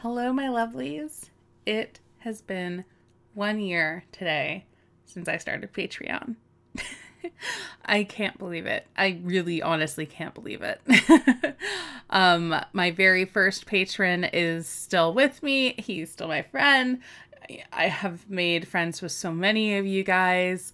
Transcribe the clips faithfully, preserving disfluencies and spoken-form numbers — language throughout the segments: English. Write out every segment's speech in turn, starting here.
Hello, my lovelies. It has been one year today since I started Patreon. I can't believe it. I really honestly can't believe it. um, my very first patron is still with me. He's still my friend. I have made friends with so many of you guys.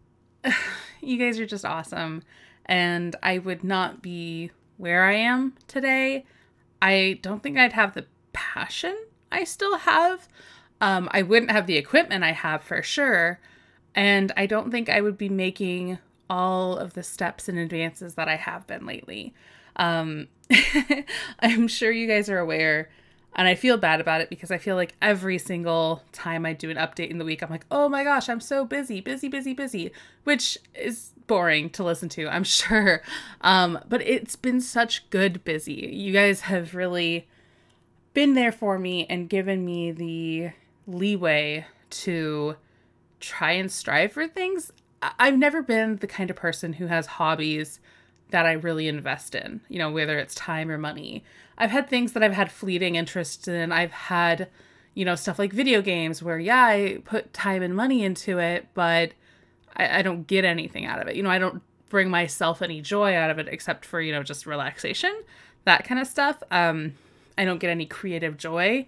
You guys are just awesome. And I would not be where I am today. I don't think I'd have the passion I still have. Um, I wouldn't have the equipment I have for sure. And I don't think I would be making all of the steps and advances that I have been lately. Um, I'm sure you guys are aware, and I feel bad about it because I feel like every single time I do an update in the week, I'm like, oh my gosh, I'm so busy, busy, busy, busy, which is boring to listen to, I'm sure. Um, but it's been such good busy. You guys have really been there for me and given me the leeway to try and strive for things. I've never been the kind of person who has hobbies that I really invest in, you know, whether it's time or money. I've had things that I've had fleeting interest in. I've had, you know, stuff like video games where, yeah, I put time and money into it, but I, I don't get anything out of it. You know, I don't bring myself any joy out of it except for, you know, just relaxation, that kind of stuff. Um, I don't get any creative joy.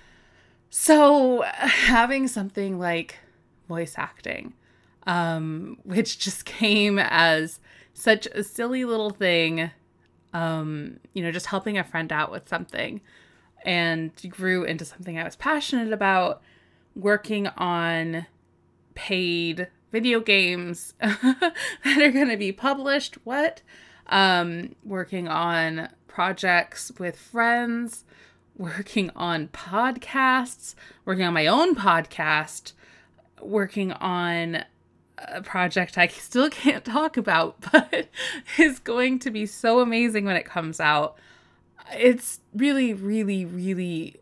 So having something like voice acting, um, which just came as such a silly little thing, um, you know, just helping a friend out with something, and grew into something I was passionate about, working on paid video games that are going to be published. What? Um, working on projects with friends, working on podcasts, working on my own podcast, working on a project I still can't talk about, but is going to be so amazing when it comes out. It's really, really, really,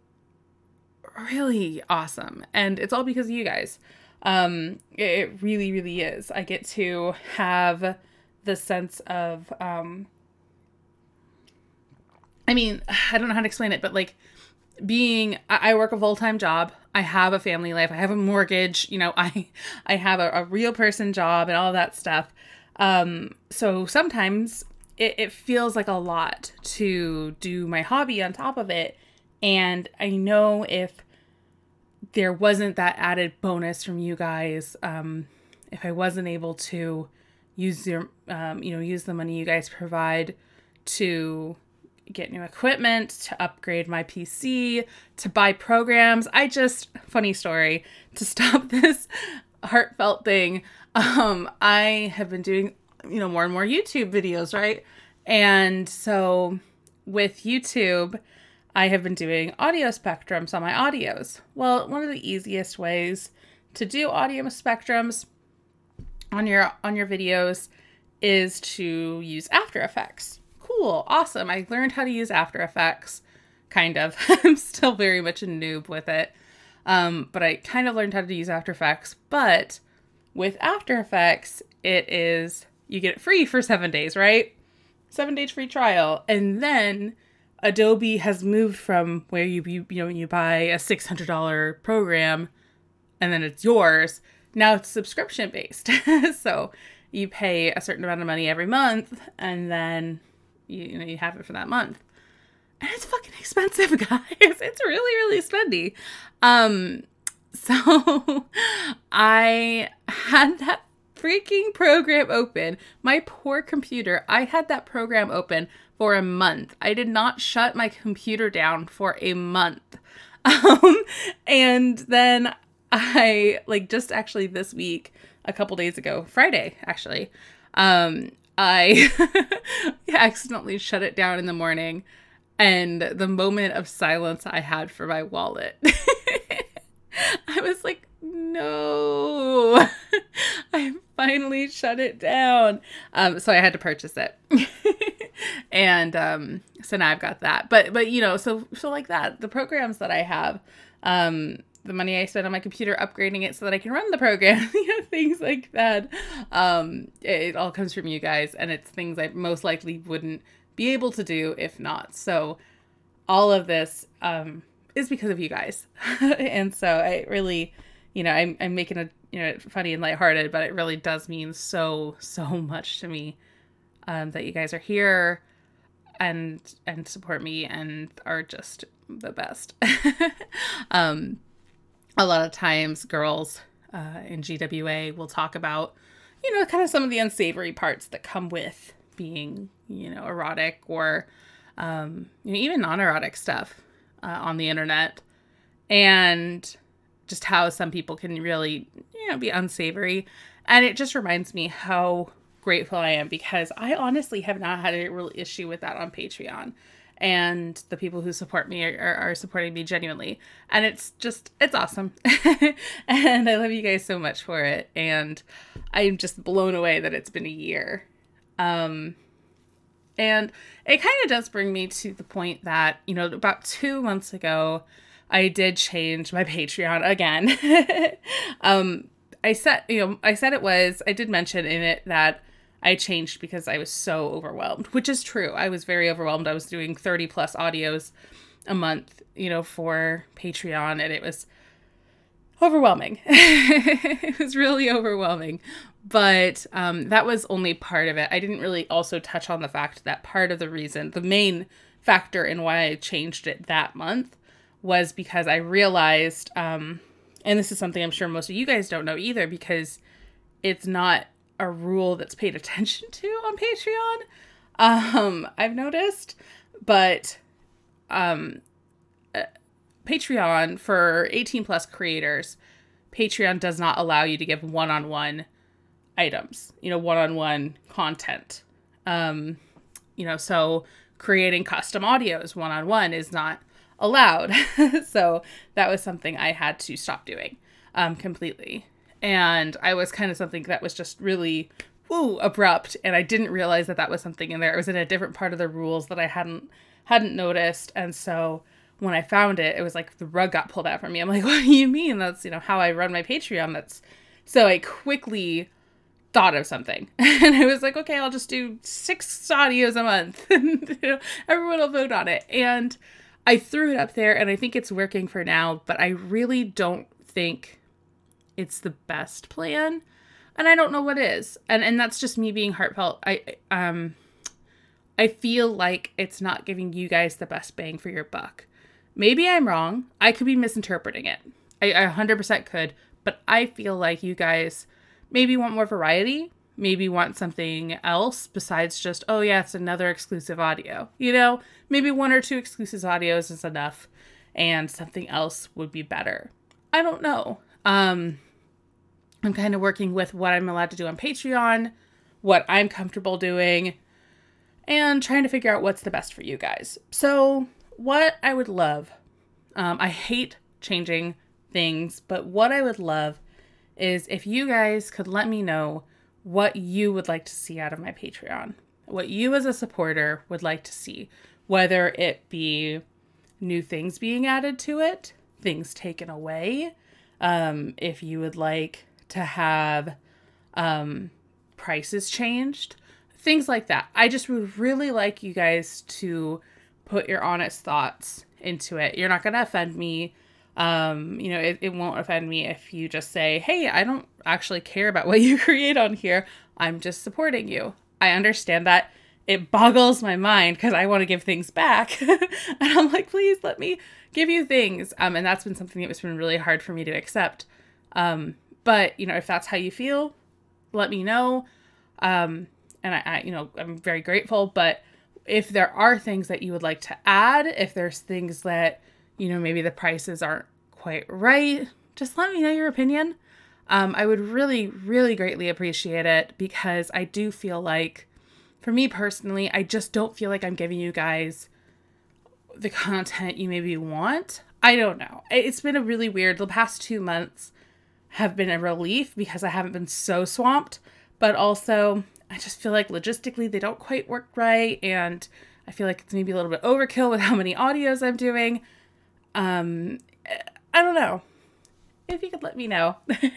really awesome. And it's all because of you guys. Um, it really, really is. I get to have the sense of, um, I mean, I don't know how to explain it, but like being, I work a full-time job. I have a family life. I have a mortgage. You know, I, I have a, a real person job and all that stuff. Um, so sometimes it, it feels like a lot to do my hobby on top of it. And I know if there wasn't that added bonus from you guys, um, if I wasn't able to use your, um, you know, use the money you guys provide to get new equipment, to upgrade my P C, to buy programs. I just, funny story, to stop this heartfelt thing, um, I have been doing, you know, more and more YouTube videos, right? And so with YouTube, I have been doing audio spectrums on my audios. Well, one of the easiest ways to do audio spectrums on your on your videos is to use After Effects. Cool, awesome. I learned how to use After Effects, kind of. I'm still very much a noob with it. Um, but I kind of learned how to use After Effects. But with After Effects, it is, you get it free for seven days, right? Seven days free trial. And then Adobe has moved from where you, you, you know, you buy a six hundred dollars program and then it's yours. Now it's subscription based. So you pay a certain amount of money every month and then You, you know, you have it for that month. And it's fucking expensive, guys. It's really, really spendy. Um, so I had that freaking program open. My poor computer. I had that program open for a month. I did not shut my computer down for a month. Um, and then I, like, just actually this week, a couple days ago, Friday, actually, um, I accidentally shut it down in the morning, and the moment of silence I had for my wallet, I was like, no, I finally shut it down. Um, so I had to purchase it. And um, so now I've got that. But, but you know, so, so like that, the programs that I have, um, the money I spend on my computer upgrading it so that I can run the program, you know, things like that. Um, it, it all comes from you guys, and it's things I most likely wouldn't be able to do if not. So all of this um, is because of you guys. And so I really, you know, I'm, I'm making it, you know, funny and lighthearted, but it really does mean so, so much to me, um, that you guys are here and, and support me and are just the best. um, a lot of times girls, uh, in G W A will talk about, you know, kind of some of the unsavory parts that come with being, you know, erotic or, um, you know, even non-erotic stuff, uh, on the internet, and just how some people can really, you know, be unsavory. And it just reminds me how grateful I am, because I honestly have not had a real issue with that on Patreon. And the people who support me are, are, are supporting me genuinely. And it's just, it's awesome. And I love you guys so much for it. And I'm just blown away that it's been a year. Um, and it kind of does bring me to the point that, you know, about two months ago, I did change my Patreon again. um, I said, you know, I said it was, I did mention in it that I changed because I was so overwhelmed, which is true. I was very overwhelmed. I was doing thirty plus audios a month, you know, for Patreon, and it was overwhelming. It was really overwhelming. But um, that was only part of it. I didn't really also touch on the fact that part of the reason, the main factor in why I changed it that month was because I realized, um, and this is something I'm sure most of you guys don't know either, because it's not a rule that's paid attention to on Patreon. Um, I've noticed, but, um, uh, Patreon for eighteen plus creators, Patreon does not allow you to give one-on-one items, you know, one-on-one content. Um, you know, so creating custom audios one-on-one is not allowed. So that was something I had to stop doing, um, completely. And I was kind of something that was just really, woo, abrupt. And I didn't realize that that was something in there. It was in a different part of the rules that I hadn't, hadn't noticed. And so when I found it, it was like the rug got pulled out from me. I'm like, what do you mean? That's, you know, how I run my Patreon. That's, so I quickly thought of something. And I was like, okay, I'll just do six audios a month. And, you know, everyone will vote on it. And I threw it up there, and I think it's working for now, but I really don't think it's the best plan, and I don't know what is. And and that's just me being heartfelt. I um I feel like it's not giving you guys the best bang for your buck. Maybe I'm wrong. I could be misinterpreting it. I, I one hundred percent could, but I feel like you guys maybe want more variety, maybe want something else besides just, oh yeah, it's another exclusive audio. You know, maybe one or two exclusive audios is enough and something else would be better. I don't know. Um, I'm kind of working with what I'm allowed to do on Patreon, what I'm comfortable doing, and trying to figure out what's the best for you guys. So what I would love, um, I hate changing things, but what I would love is if you guys could let me know what you would like to see out of my Patreon, what you as a supporter would like to see, whether it be new things being added to it, things taken away, um, if you would like to have um, prices changed, things like that. I just would really like you guys to put your honest thoughts into it. You're not going to offend me. Um, you know, it, it won't offend me if you just say, hey, I don't actually care about what you create on here. I'm just supporting you. I understand that. It boggles my mind because I want to give things back. And I'm like, please let me give you things. Um, and that's been something that has been really hard for me to accept. Um, but, you know, if that's how you feel, let me know. Um, and I, I, you know, I'm very grateful. But if there are things that you would like to add, if there's things that, you know, maybe the prices aren't quite right, just let me know your opinion. Um, I would really, really greatly appreciate it, because I do feel like, for me personally, I just don't feel like I'm giving you guys the content you maybe want. I don't know. It's been a really weird, the past two months have been a relief because I haven't been so swamped, but also I just feel like logistically they don't quite work right. And I feel like it's maybe a little bit overkill with how many audios I'm doing. Um, I don't know. If you could let me know,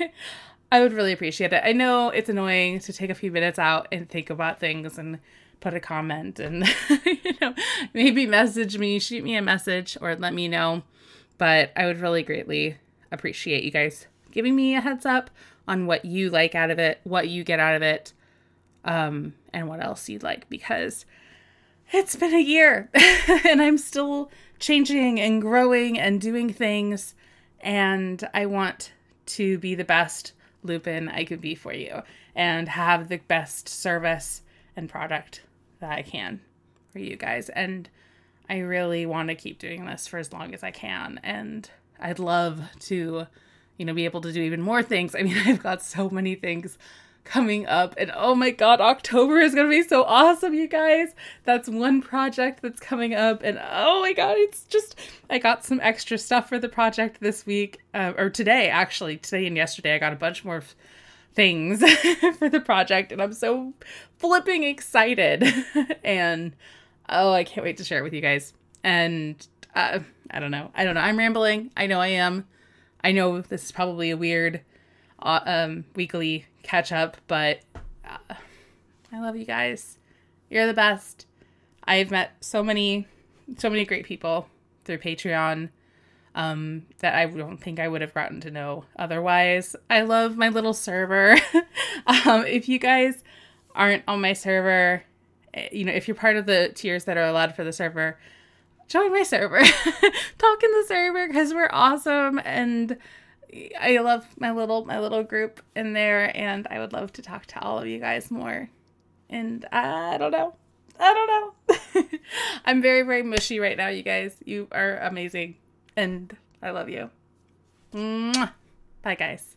I would really appreciate it. I know it's annoying to take a few minutes out and think about things and put a comment and, you know, maybe message me, shoot me a message, or let me know. But I would really greatly appreciate you guys giving me a heads up on what you like out of it, what you get out of it, um, and what else you'd like, because it's been a year and I'm still changing and growing and doing things, and I want to be the best Lupin I could be for you and have the best service and product that I can for you guys. And I really want to keep doing this for as long as I can. And I'd love to, you know, be able to do even more things. I mean, I've got so many things coming up, and oh my God, October is going to be so awesome, you guys. That's one project that's coming up, and oh my God, it's just, I got some extra stuff for the project this week, uh, or today, actually, today and yesterday, I got a bunch more f- things for the project, and I'm so flipping excited, and oh, I can't wait to share it with you guys. And uh, I don't know, I don't know, I'm rambling, I know I am, I know this is probably a weird uh, um, weekly catch up, but uh, I love you guys. You're the best. I've met so many, so many great people through Patreon um, that I don't think I would have gotten to know otherwise. I love my little server. um, if you guys aren't on my server, you know, if you're part of the tiers that are allowed for the server, join my server. Talk in the server, because we're awesome, and I love my little my little group in there, and I would love to talk to all of you guys more. And I don't know. I don't know. I'm very, very mushy right now, you guys. You are amazing, and I love you. Mwah. Bye, guys.